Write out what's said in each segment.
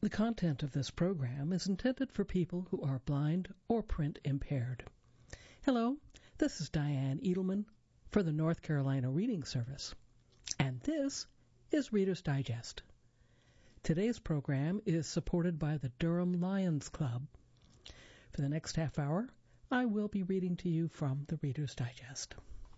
The content of this program is intended for people who are blind or print impaired. Hello, this is Diane Edelman for the North Carolina Reading Service, and this is Reader's Digest. Today's program is supported by the Durham Lions Club. For the next half hour, I will be reading to you from the Reader's Digest.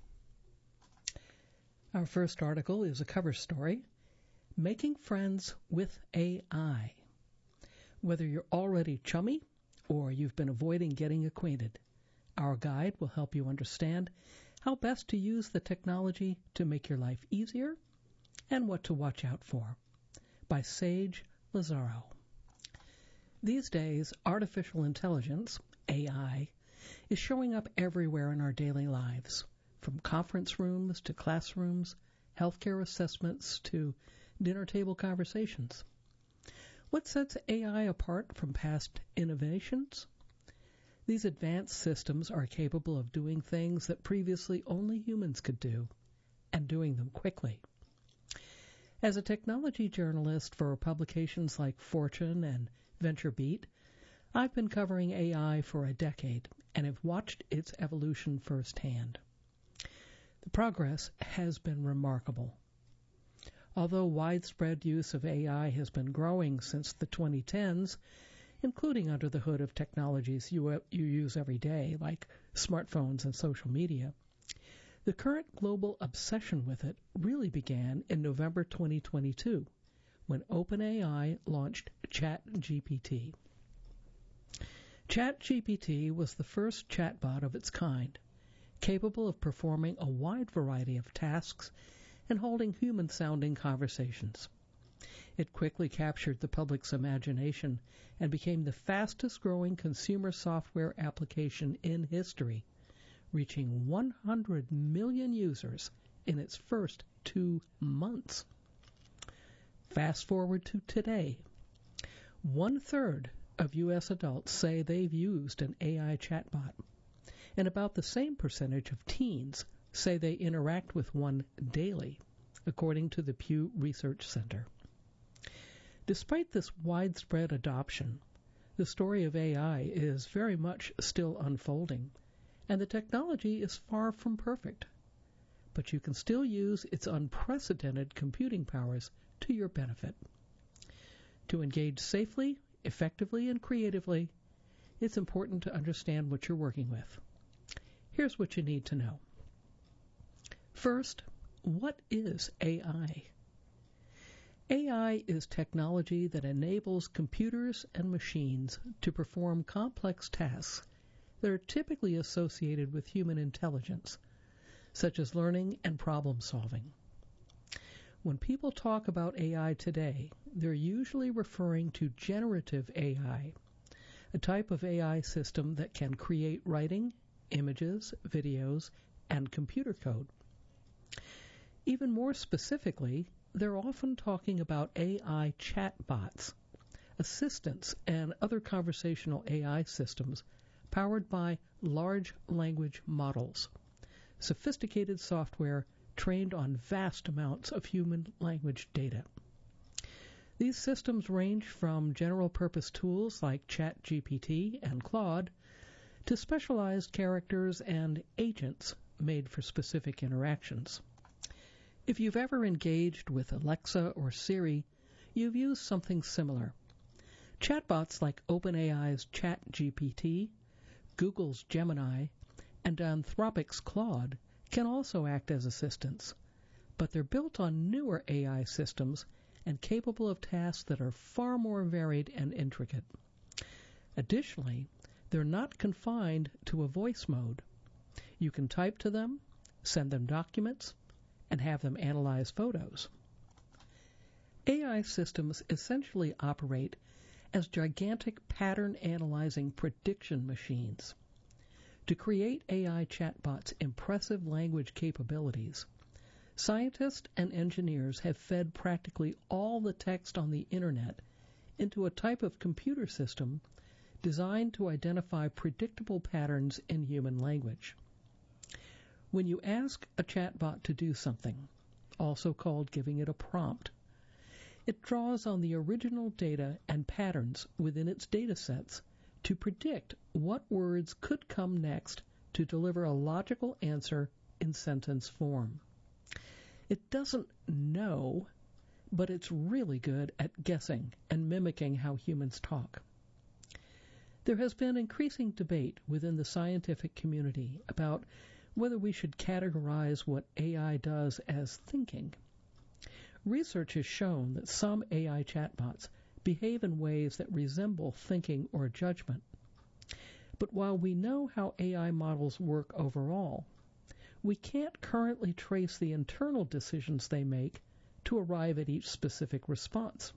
Our first article is a cover story, Making Friends with AI. Whether you're already chummy or you've been avoiding getting acquainted, our guide will help you understand how best to use the technology to make your life easier and what to watch out for. By Sage Lazaro. These days, artificial intelligence, AI, is showing up everywhere in our daily lives, from conference rooms to classrooms, healthcare assessments to dinner table conversations. What sets AI apart from past innovations? These advanced systems are capable of doing things that previously only humans could do, and doing them quickly. As a technology journalist for publications like Fortune and VentureBeat, I've been covering AI for a decade and have watched its evolution firsthand. The progress has been remarkable. Although widespread use of AI has been growing since the 2010s, including under the hood of technologies you use every day, like smartphones and social media, the current global obsession with it really began in November 2022, when OpenAI launched ChatGPT. ChatGPT was the first chatbot of its kind, capable of performing a wide variety of tasks and holding human-sounding conversations. It quickly captured the public's imagination and became the fastest-growing consumer software application in history, reaching 100 million users in its first 2 months. Fast forward to today. 1/3 of U.S. adults say they've used an AI chatbot, and about the same percentage of teens say they interact with one daily, according to the Pew Research Center. Despite this widespread adoption, the story of AI is very much still unfolding, and the technology is far from perfect. But you can still use its unprecedented computing powers to your benefit. To engage safely, effectively, and creatively, it's important to understand what you're working with. Here's what you need to know. First, what is AI? AI is technology that enables computers and machines to perform complex tasks that are typically associated with human intelligence, such as learning and problem solving. When people talk about AI today, they're usually referring to generative AI, a type of AI system that can create writing, images, videos, and computer code. Even more specifically, they're often talking about AI chatbots, assistants, and other conversational AI systems powered by large language models, sophisticated software trained on vast amounts of human language data. These systems range from general-purpose tools like ChatGPT and Claude to specialized characters and agents made for specific interactions. If you've ever engaged with Alexa or Siri, you've used something similar. Chatbots like OpenAI's ChatGPT, Google's Gemini, and Anthropic's Claude can also act as assistants, but they're built on newer AI systems and capable of tasks that are far more varied and intricate. Additionally, they're not confined to a voice mode. You can type to them, send them documents, and have them analyze photos. AI systems essentially operate as gigantic pattern-analyzing prediction machines. To create AI chatbots' impressive language capabilities, scientists and engineers have fed practically all the text on the Internet into a type of computer system designed to identify predictable patterns in human language. When you ask a chatbot to do something, also called giving it a prompt, It draws on the original data and patterns within its data sets to predict what words could come next to deliver a logical answer in sentence form. It doesn't know, but it's really good at guessing and mimicking how humans talk. There has been increasing debate within the scientific community about whether we should categorize what AI does as thinking. Research has shown that some AI chatbots behave in ways that resemble thinking or judgment. But while we know how AI models work overall, we can't currently trace the internal decisions they make to arrive at each specific response.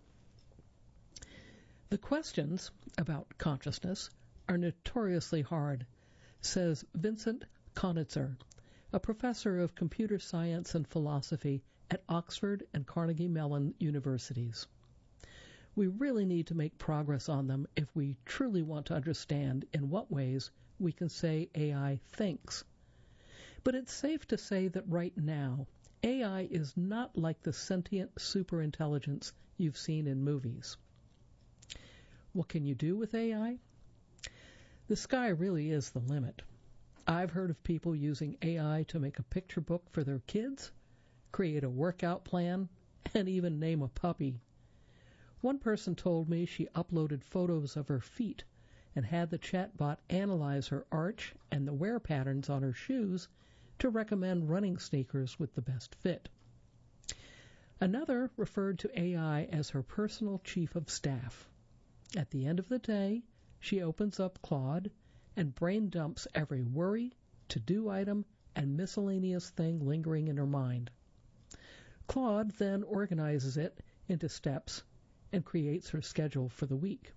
The questions about consciousness are notoriously hard, says Vincent Konitzer, a professor of computer science and philosophy at Oxford and Carnegie Mellon universities. We really need to make progress on them if we truly want to understand in what ways we can say AI thinks. But it's safe to say that right now, AI is not like the sentient superintelligence you've seen in movies. What can you do with AI? The sky really is the limit. I've heard of people using AI to make a picture book for their kids, create a workout plan, and even name a puppy. One person told me she uploaded photos of her feet and had the chatbot analyze her arch and the wear patterns on her shoes to recommend running sneakers with the best fit. Another referred to AI as her personal chief of staff. At the end of the day, she opens up Claude and brain dumps every worry, to-do item, and miscellaneous thing lingering in her mind. Claude then organizes it into steps and creates her schedule for the week.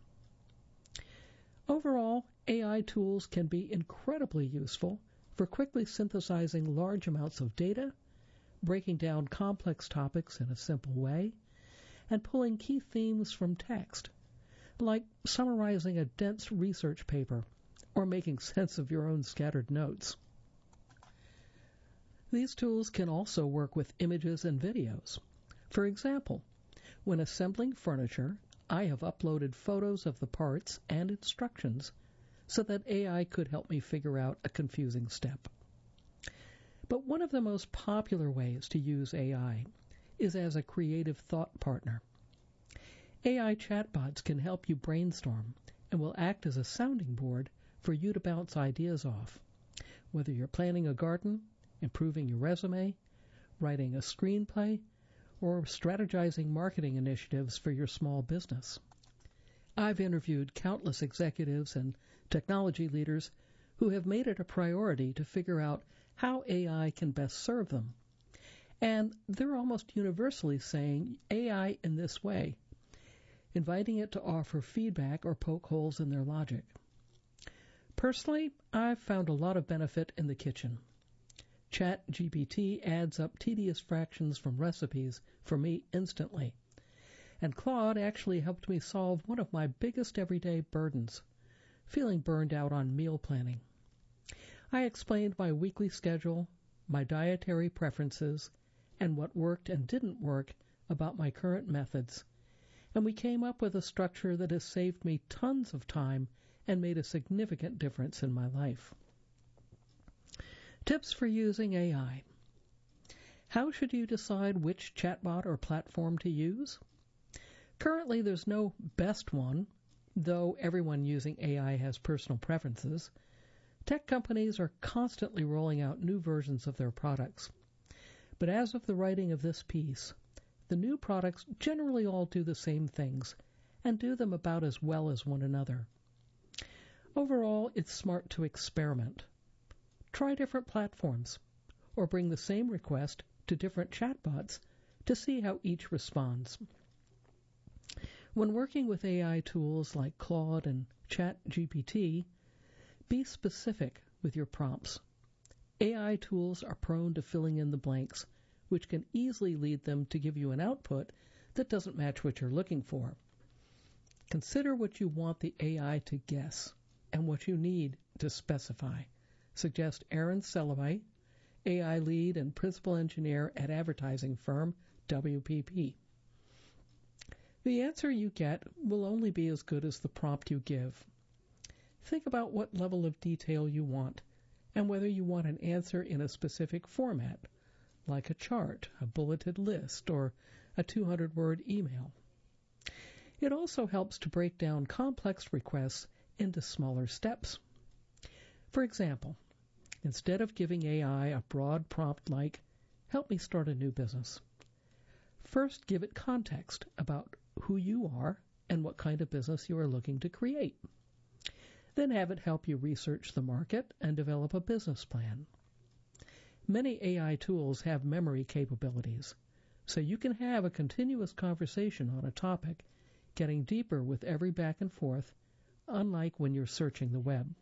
Overall, AI tools can be incredibly useful for quickly synthesizing large amounts of data, breaking down complex topics in a simple way, and pulling key themes from text, like summarizing a dense research paper or making sense of your own scattered notes. These tools can also work with images and videos. For example, when assembling furniture, I have uploaded photos of the parts and instructions so that AI could help me figure out a confusing step. But one of the most popular ways to use AI is as a creative thought partner. AI chatbots can help you brainstorm and will act as a sounding board for you to bounce ideas off, whether you're planning a garden, improving your resume, writing a screenplay, or strategizing marketing initiatives for your small business. I've interviewed countless executives and technology leaders who have made it a priority to figure out how AI can best serve them. And they're almost universally saying AI in this way, inviting it to offer feedback or poke holes in their logic. Personally, I've found a lot of benefit in the kitchen. ChatGPT adds up tedious fractions from recipes for me instantly. And Claude actually helped me solve one of my biggest everyday burdens, feeling burned out on meal planning. I explained my weekly schedule, my dietary preferences, and what worked and didn't work about my current methods, and we came up with a structure that has saved me tons of time and made a significant difference in my life. Tips for using AI. How should you decide which chatbot or platform to use? Currently, there's no best one, though everyone using AI has personal preferences. Tech companies are constantly rolling out new versions of their products. But as of the writing of this piece, the new products generally all do the same things and do them about as well as one another. Overall, it's smart to experiment. Try different platforms, or bring the same request to different chatbots to see how each responds. When working with AI tools like Claude and ChatGPT, be specific with your prompts. AI tools are prone to filling in the blanks, which can easily lead them to give you an output that doesn't match what you're looking for. Consider what you want the AI to guess and what you need to specify. Suggest Aaron Selaway, AI lead and principal engineer at advertising firm WPP. The answer you get will only be as good as the prompt you give. Think about what level of detail you want and whether you want an answer in a specific format, like a chart, a bulleted list, or a 200-word email. It also helps to break down complex requests into smaller steps. For example, instead of giving AI a broad prompt like, "Help me start a new business," first give it context about who you are and what kind of business you are looking to create. Then have it help you research the market and develop a business plan. Many AI tools have memory capabilities, so you can have a continuous conversation on a topic, getting deeper with every back and forth, unlike when you're searching the web.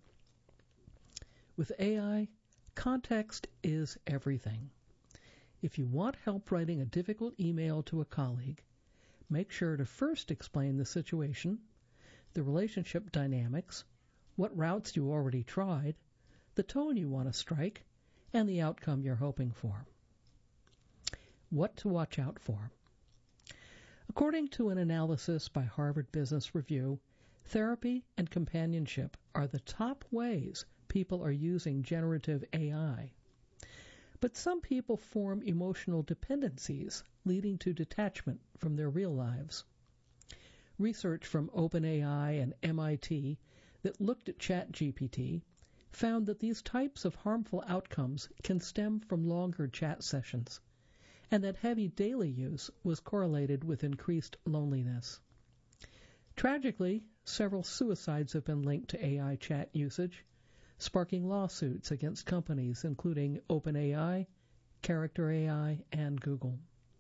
With AI, context is everything. If you want help writing a difficult email to a colleague, make sure to first explain the situation, the relationship dynamics, what routes you already tried, the tone you want to strike, and the outcome you're hoping for. What to watch out for. According to an analysis by Harvard Business Review, therapy and companionship are the top ways people are using generative AI. But some people form emotional dependencies, leading to detachment from their real lives. Research from OpenAI and MIT that looked at ChatGPT found that these types of harmful outcomes can stem from longer chat sessions, and that heavy daily use was correlated with increased loneliness. Tragically, several suicides have been linked to AI chat usage, sparking lawsuits against companies including OpenAI, Character AI, and Google.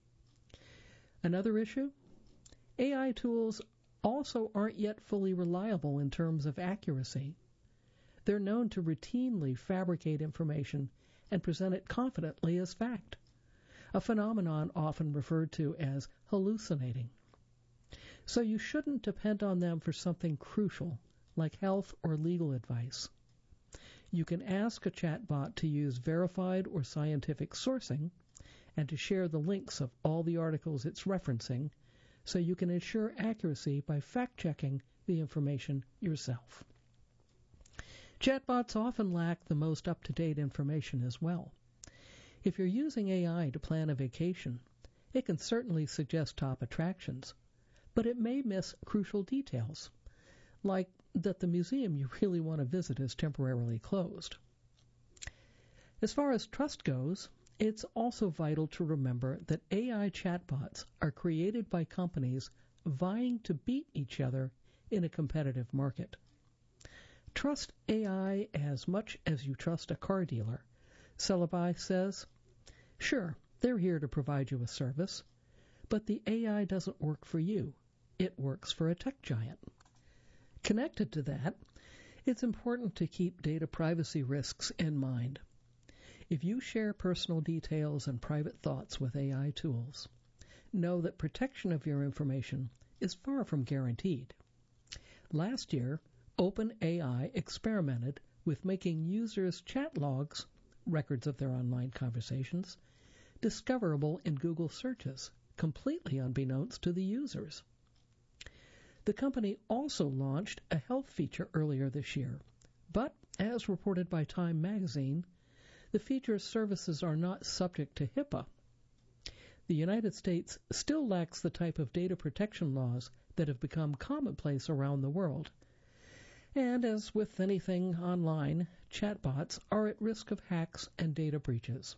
Another issue? AI tools also aren't yet fully reliable in terms of accuracy. They're known to routinely fabricate information and present it confidently as fact, a phenomenon often referred to as hallucinating. So you shouldn't depend on them for something crucial, like health or legal advice. You can ask a chatbot to use verified or scientific sourcing and to share the links of all the articles it's referencing so you can ensure accuracy by fact-checking the information yourself. Chatbots often lack the most up-to-date information as well. If you're using AI to plan a vacation, it can certainly suggest top attractions, but it may miss crucial details, like that the museum you really want to visit is temporarily closed. As far as trust goes, it's also vital to remember that AI chatbots are created by companies vying to beat each other in a competitive market. Trust AI as much as you trust a car dealer, Celebi says. Sure, they're here to provide you a service, but the AI doesn't work for you. It works for a tech giant. Connected to that, it's important to keep data privacy risks in mind. If you share personal details and private thoughts with AI tools, know that protection of your information is far from guaranteed. Last year, OpenAI experimented with making users' chat logs, records of their online conversations, discoverable in Google searches, completely unbeknownst to the users. The company also launched a health feature earlier this year, but, as reported by Time magazine, the feature's services are not subject to HIPAA. The United States still lacks the type of data protection laws that have become commonplace around the world. And as with anything online, chatbots are at risk of hacks and data breaches.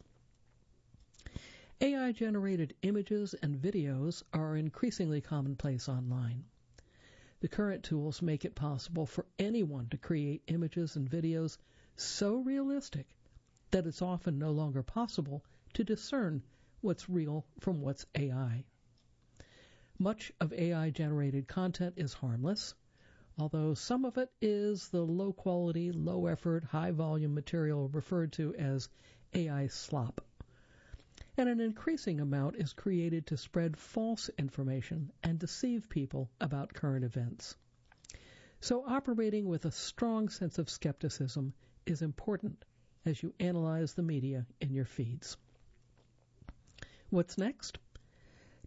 AI-generated images and videos are increasingly commonplace online. The current tools make it possible for anyone to create images and videos so realistic that it's often no longer possible to discern what's real from what's AI. Much of AI-generated content is harmless, although some of it is the low-quality, low-effort, high-volume material referred to as AI slop. And an increasing amount is created to spread false information and deceive people about current events. So operating with a strong sense of skepticism is important as you analyze the media in your feeds. What's next?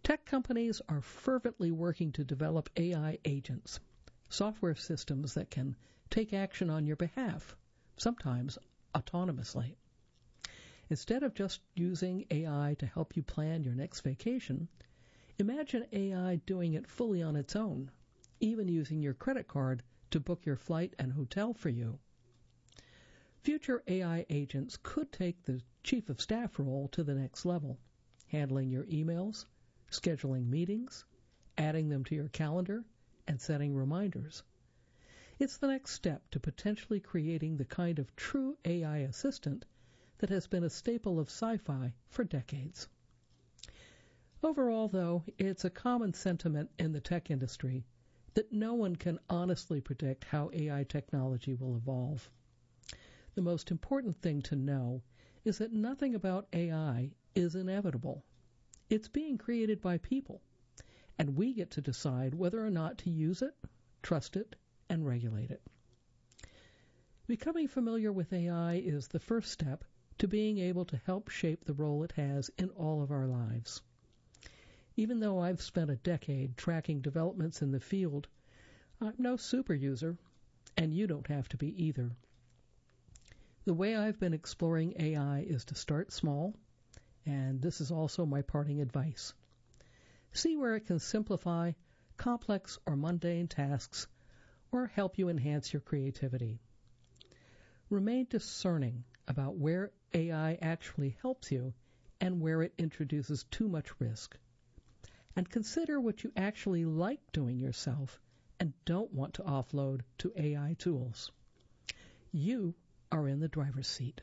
Tech companies are fervently working to develop AI agents, software systems that can take action on your behalf, sometimes autonomously. Instead of just using AI to help you plan your next vacation, imagine AI doing it fully on its own, even using your credit card to book your flight and hotel for you. Future AI agents could take the chief of staff role to the next level, handling your emails, scheduling meetings, adding them to your calendar, and setting reminders. It's the next step to potentially creating the kind of true AI assistant that has been a staple of sci-fi for decades. Overall, though, it's a common sentiment in the tech industry that no one can honestly predict how AI technology will evolve. The most important thing to know is that nothing about AI is inevitable. It's being created by people, and we get to decide whether or not to use it, trust it, and regulate it. Becoming familiar with AI is the first step to being able to help shape the role it has in all of our lives. Even though I've spent a decade tracking developments in the field, I'm no super user, and you don't have to be either. The way I've been exploring AI is to start small, and this is also my parting advice. See where it can simplify complex or mundane tasks or help you enhance your creativity. Remain discerning about where AI actually helps you and where it introduces too much risk. And consider what you actually like doing yourself and don't want to offload to AI tools. You are in the driver's seat.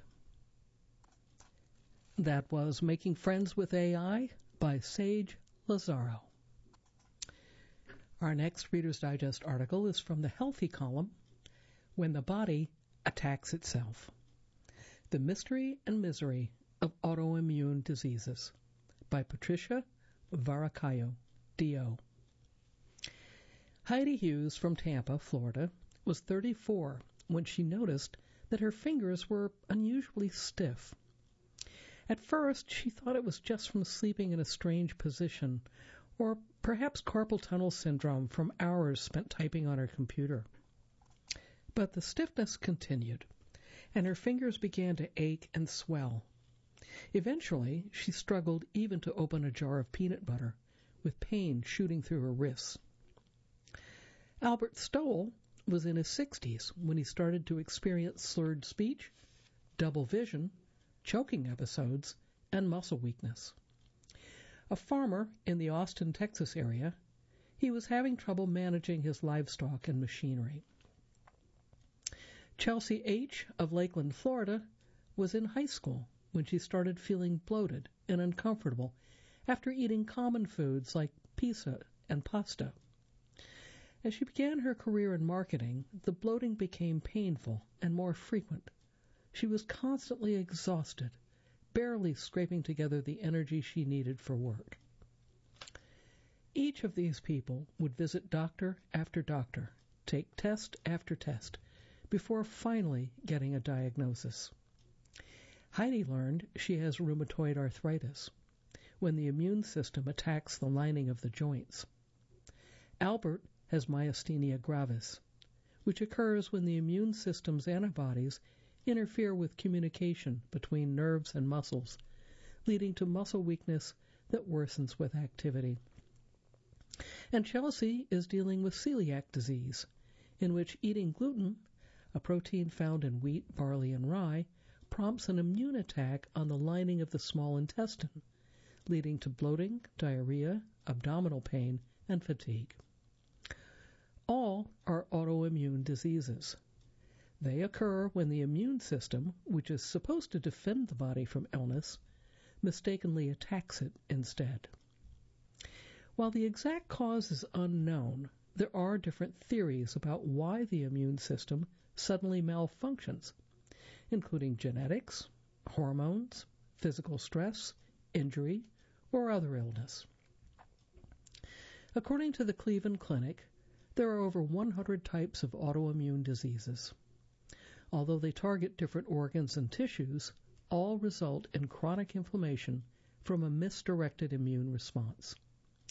That was Making Friends with AI by Sage Lazaro. Our next Reader's Digest article is from the Healthy column, When the Body Attacks Itself. The Mystery and Misery of Autoimmune Diseases by Patricia Varacayo, D.O. Heidi Hughes from Tampa, Florida, was 34 when she noticed that her fingers were unusually stiff. At first, she thought it was just from sleeping in a strange position, or perhaps carpal tunnel syndrome from hours spent typing on her computer. But the stiffness continued, and her fingers began to ache and swell. Eventually, she struggled even to open a jar of peanut butter, with pain shooting through her wrists. Albert Stoll was in his 60s when he started to experience slurred speech, double vision, choking episodes, and muscle weakness. A farmer in the Austin, Texas area, he was having trouble managing his livestock and machinery. Chelsea H. of Lakeland, Florida, was in high school when she started feeling bloated and uncomfortable after eating common foods like pizza and pasta. As she began her career in marketing, the bloating became painful and more frequent. She was constantly exhausted, barely scraping together the energy she needed for work. Each of these people would visit doctor after doctor, take test after test, before finally getting a diagnosis. Heidi learned she has rheumatoid arthritis, when the immune system attacks the lining of the joints. Albert has myasthenia gravis, which occurs when the immune system's antibodies interfere with communication between nerves and muscles, leading to muscle weakness that worsens with activity. And Chelsea is dealing with celiac disease, in which eating gluten, a protein found in wheat, barley, and rye, prompts an immune attack on the lining of the small intestine, leading to bloating, diarrhea, abdominal pain, and fatigue. All are autoimmune diseases. They occur when the immune system, which is supposed to defend the body from illness, mistakenly attacks it instead. While the exact cause is unknown, there are different theories about why the immune system suddenly malfunctions, including genetics, hormones, physical stress, injury, or other illness. According to the Cleveland Clinic, there are over 100 types of autoimmune diseases. Although they target different organs and tissues, all result in chronic inflammation from a misdirected immune response.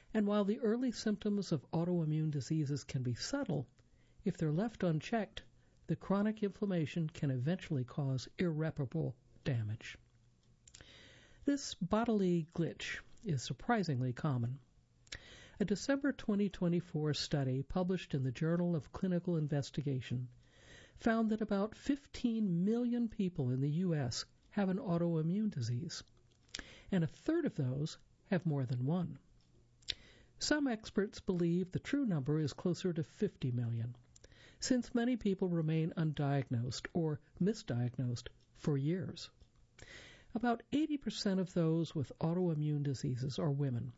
And while the early symptoms of autoimmune diseases can be subtle, if they're left unchecked, the chronic inflammation can eventually cause irreparable damage. This bodily glitch is surprisingly common. A December 2024 study published in the Journal of Clinical Investigation found that about 15 million people in the U.S. have an autoimmune disease, and a third of those have more than one. Some experts believe the true number is closer to 50 million, since many people remain undiagnosed or misdiagnosed for years. About 80% of those with autoimmune diseases are women,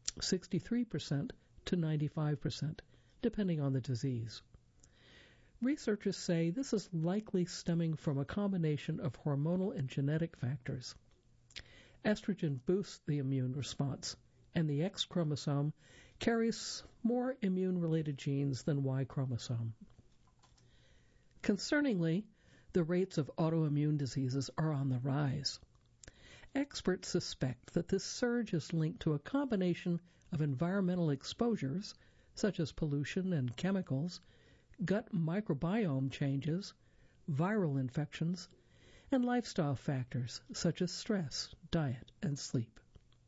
63% to 95%, depending on the disease. Researchers say this is likely stemming from a combination of hormonal and genetic factors. Estrogen boosts the immune response, and the X chromosome carries more immune-related genes than Y chromosome. Concerningly, the rates of autoimmune diseases are on the rise. Experts suspect that this surge is linked to a combination of environmental exposures, such as pollution and chemicals, gut microbiome changes, viral infections, and lifestyle factors such as stress, diet, and sleep.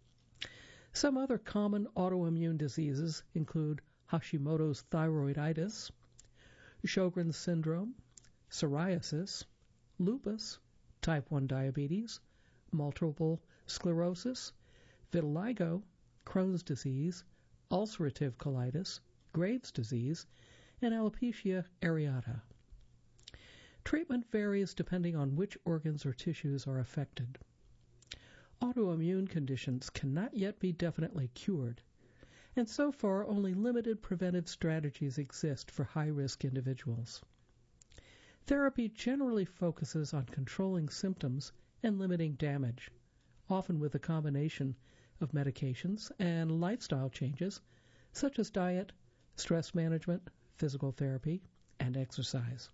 Some other common autoimmune diseases include Hashimoto's thyroiditis, Sjogren's syndrome, psoriasis, lupus, type 1 diabetes, multiple sclerosis, vitiligo, Crohn's disease, ulcerative colitis, Graves' disease, and alopecia areata. Treatment varies depending on which organs or tissues are affected. Autoimmune conditions cannot yet be definitely cured, and so far only limited preventive strategies exist for high-risk individuals. Therapy generally focuses on controlling symptoms and limiting damage, often with a combination of medications and lifestyle changes such as diet, stress management, physical therapy, and exercise.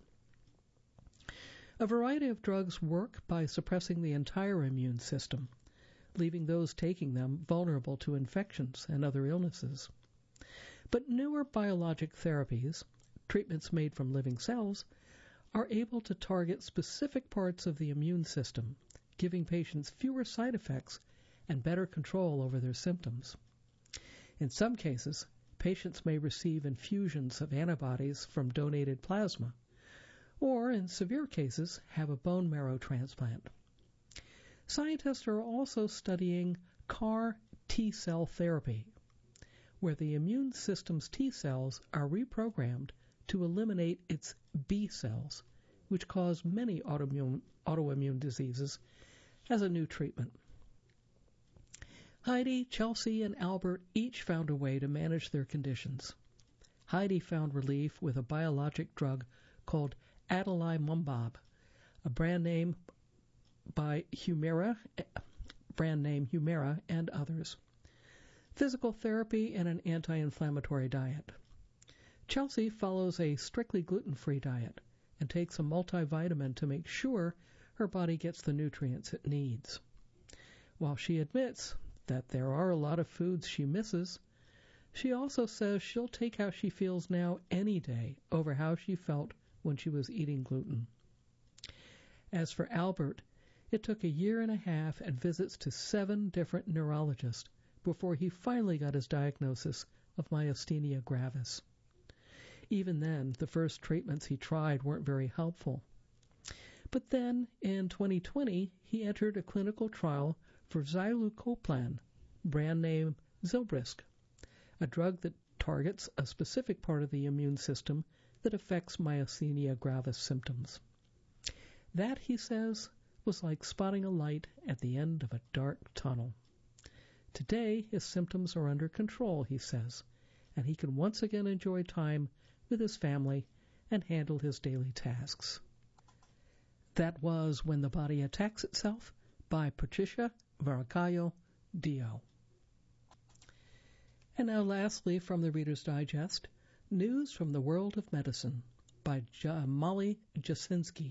A variety of drugs work by suppressing the entire immune system, leaving those taking them vulnerable to infections and other illnesses. But newer biologic therapies, treatments made from living cells, are able to target specific parts of the immune system, giving patients fewer side effects and better control over their symptoms. In some cases, patients may receive infusions of antibodies from donated plasma, or in severe cases, have a bone marrow transplant. Scientists are also studying CAR T-cell therapy, where the immune system's T cells are reprogrammed to eliminate its B cells, which cause many autoimmune diseases, as a new treatment. Heidi, Chelsea, and Albert each found a way to manage their conditions. Heidi found relief with a biologic drug called adalimumab, a brand name Humira and others, physical therapy, and an anti-inflammatory diet. Chelsea follows a strictly gluten-free diet and takes a multivitamin to make sure her body gets the nutrients it needs. While she admits that there are a lot of foods she misses, she also says she'll take how she feels now any day over how she felt when she was eating gluten. As for Albert, it took 1.5 years and visits to 7 different neurologists before he finally got his diagnosis of myasthenia gravis. Even then, the first treatments he tried weren't very helpful. But then, in 2020, he entered a clinical trial for zilucoplan, brand name Zilbrysq, a drug that targets a specific part of the immune system that affects myasthenia gravis symptoms. That, he says, was like spotting a light at the end of a dark tunnel. Today, his symptoms are under control, he says, and he can once again enjoy time with his family and handle his daily tasks. That was When the Body Attacks Itself by Patricia Vargallo Dio. And now lastly, from the Reader's Digest, News from the World of Medicine by Molly Jasinski.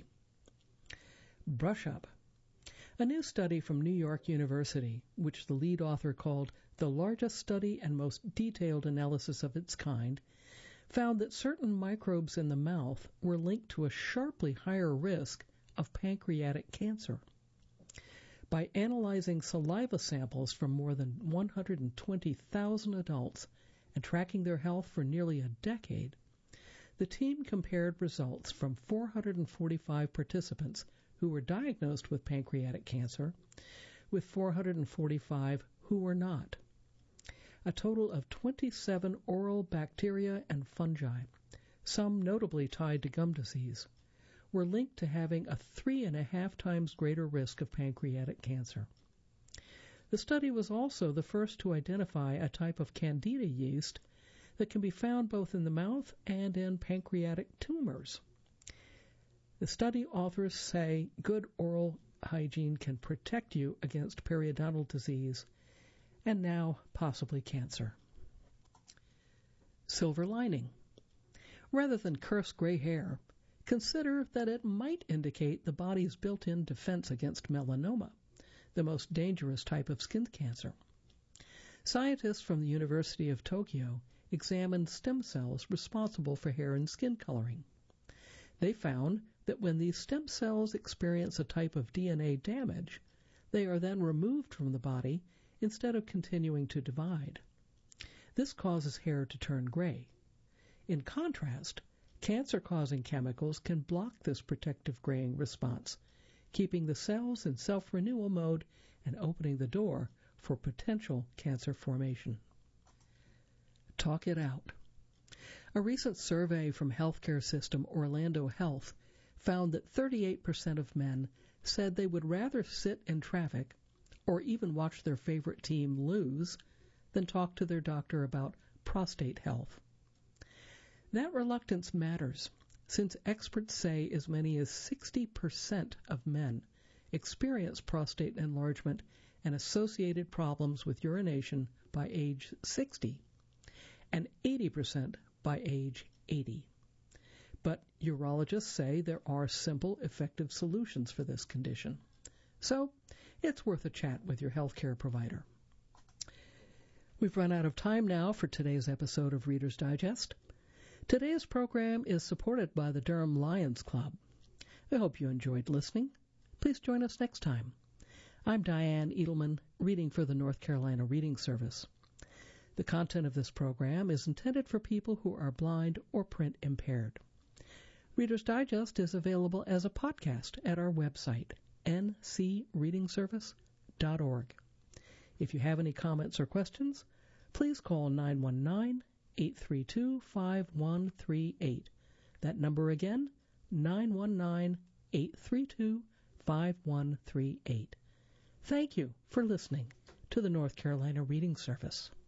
Brush Up. A new study from New York University, which the lead author called the largest study and most detailed analysis of its kind, found that certain microbes in the mouth were linked to a sharply higher risk of pancreatic cancer. By analyzing saliva samples from more than 120,000 adults and tracking their health for nearly a decade, the team compared results from 445 participants who were diagnosed with pancreatic cancer with 445 who were not. A total of 27 oral bacteria and fungi, some notably tied to gum disease, were linked to having a 3.5 times greater risk of pancreatic cancer. The study was also the first to identify a type of Candida yeast that can be found both in the mouth and in pancreatic tumors. The study authors say good oral hygiene can protect you against periodontal disease and now possibly cancer. Silver lining. Rather than curse gray hair, consider that it might indicate the body's built-in defense against melanoma, the most dangerous type of skin cancer. Scientists from the University of Tokyo examined stem cells responsible for hair and skin coloring. They found that when these stem cells experience a type of DNA damage, they are then removed from the body instead of continuing to divide. This causes hair to turn gray. In contrast, cancer-causing chemicals can block this protective graying response, keeping the cells in self-renewal mode and opening the door for potential cancer formation. Talk it out. A recent survey from healthcare system Orlando Health found that 38% of men said they would rather sit in traffic or even watch their favorite team lose than talk to their doctor about prostate health. That reluctance matters, since experts say as many as 60% of men experience prostate enlargement and associated problems with urination by age 60, and 80% by age 80. But urologists say there are simple, effective solutions for this condition. So, it's worth a chat with your healthcare provider. We've run out of time now for today's episode of Reader's Digest. Today's program is supported by the Durham Lions Club. I hope you enjoyed listening. Please join us next time. I'm Diane Edelman, reading for the North Carolina Reading Service. The content of this program is intended for people who are blind or print impaired. Reader's Digest is available as a podcast at our website, ncreadingservice.org. If you have any comments or questions, please call 919-832-5138. That number again, 919-832-5138. Thank you for listening to the North Carolina Reading Service.